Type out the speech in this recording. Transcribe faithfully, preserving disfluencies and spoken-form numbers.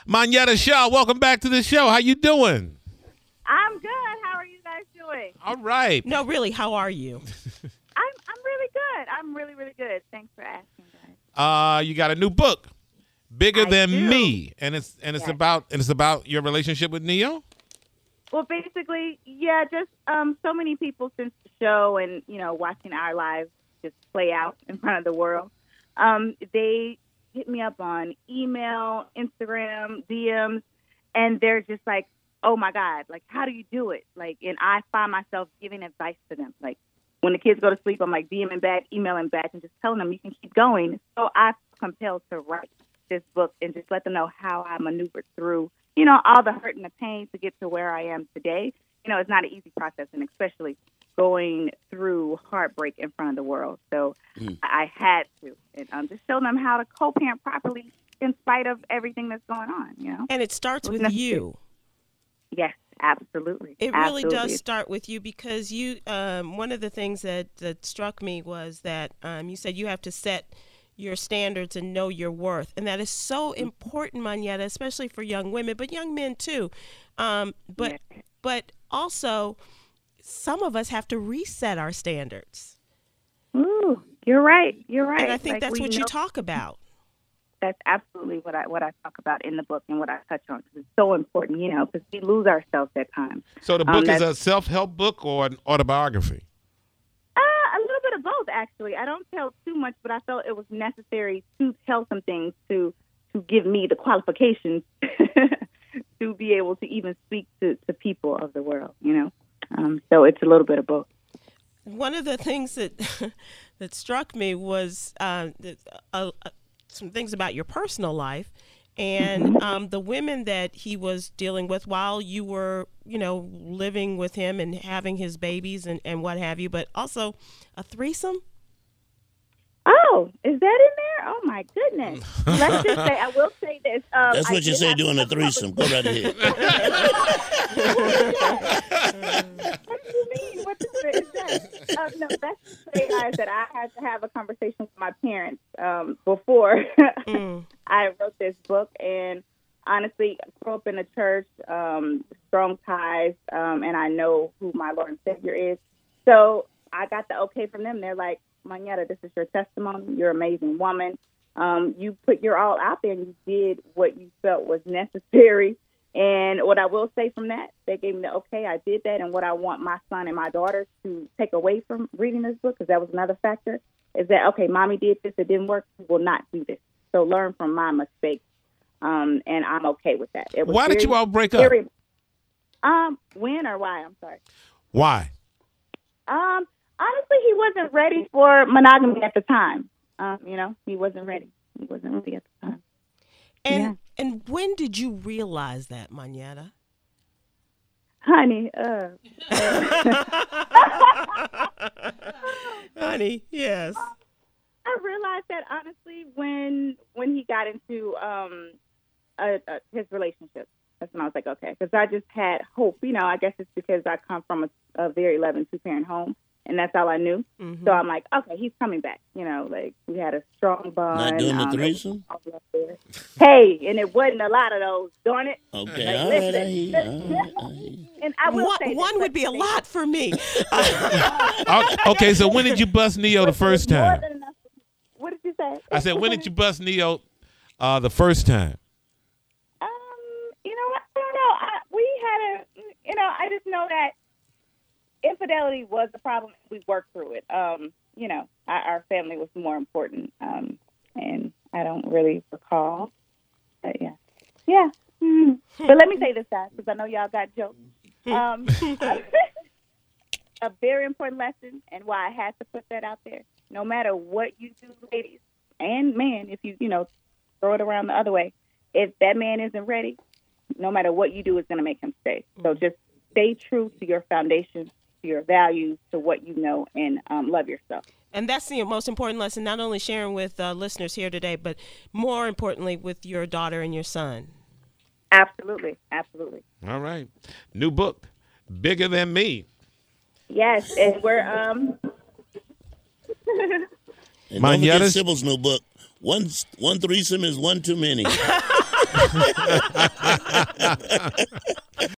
Monyetta Shaw, welcome back to the show. How you doing? I'm good. How are you guys doing? All right. No, really, how are you? I'm I'm really good. I'm really, really good. Thanks for asking, guys. Uh, you got a new book, Bigger I Than do. Me, and it's and it's Yes. about and it's about your relationship with Neo. Well, basically, yeah, just um, so many people since the show and, you know, watching our lives just play out in front of the world. Um, they hit me up on email, Instagram, D Ms, and they're just like, oh, my God, like, how do you do it? Like, and I find myself giving advice to them. Like, when the kids go to sleep, I'm like DMing back, emailing back, and just telling them you can keep going. So I feel compelled to write this book and just let them know how I maneuvered through, you know, all the hurt and the pain to get to where I am today. You know, it's not an easy process, and especially going through heartbreak in front of the world. So mm. I had to, and um, just show them how to co-parent properly in spite of everything that's going on, you know. And it starts with you. Yes, absolutely. It really absolutely. does start with you because you, um, one of the things that, that struck me was that um, you said you have to set your standards and know your worth. And that is so important, Monyetta, especially for young women, but young men too. Um, but yeah. but also, some of us have to reset our standards. Ooh, you're right. You're right. And I think like that's what know- you talk about. That's absolutely what I what I talk about in the book and what I touch on. It's so important, you know, because we lose ourselves at times. So the book um, is a self-help book or an autobiography? Uh, a little bit of both, actually. I don't tell too much, but I felt it was necessary to tell some things to to give me the qualifications to be able to even speak to, to people of the world, you know. Um, so it's a little bit of both. One of the things that that struck me was uh, that, uh, uh, some things about your personal life and um, the women that he was dealing with while you were, you know, living with him and having his babies and, and what have you, but also a threesome. Oh, is that in there? Oh, my goodness. Let's just say, I will say this. Um, That's what I you say doing a threesome. Go right ahead. What do you mean? What is that? Um, no, that's to say, guys, that I had to have a conversation with my parents um, before mm. I wrote this book. And honestly, I grew up in the church, um, strong ties, um, and I know who my Lord and Savior is. So I got the okay from them. They're like, Monyetta, this is your testimony. You're an amazing woman. Um, you put your all out there and you did what you felt was necessary. And what I will say from that, they gave me the okay, I did that. And what I want my son and my daughter to take away from reading this book, because that was another factor, is that, okay, mommy did this, it didn't work, we will not do this. So learn from my mistakes. Um, and I'm okay with that. It was why very, did you all break up? Very, um, when or why? I'm sorry. Why? Um, honestly, he wasn't ready for monogamy at the time. Um, you know, he wasn't ready. He wasn't ready at the time. And yeah. and when did you realize that, Monyetta? Honey, uh, honey, yes. I realized that honestly when when he got into um a, a, his relationship. That's when I was like, okay, because I just had hope. You know, I guess it's because I come from a, a very loving two-parent home, and that's all I knew. Mm-hmm. So I'm like, okay, he's coming back. You know, like we had a strong bond. Not doing um, the threesome? Hey, and it wasn't a lot of those, darn it. Okay, like, all listen, right, I hear, all right, I hear. And I will one, say one would be a lot for me. Okay, so when did you bust Neo the first time? What did you say? I said, when did you bust Neo uh, the first time? Um, you know, I don't know. I, we had a, you know, I just know that infidelity was the problem. We worked through it. Um, you know, our, our family was more important. Um, and I don't really recall. But yeah. Yeah. Mm-hmm. But let me say this, guys, because I know y'all got jokes. Um, a very important lesson, and why I had to put that out there. No matter what you do, ladies and men, if you, you know, throw it around the other way, if that man isn't ready, no matter what you do, it's going to make him stay. So just stay true to your foundation, to your values, to what you know, and um, love yourself. And that's the most important lesson, not only sharing with uh, listeners here today, but more importantly with your daughter and your son. Absolutely. Absolutely. All right. New book, Bigger Than Me. Yes. And we're... um. And don't forget Sybil's new book. One, one threesome is one too many.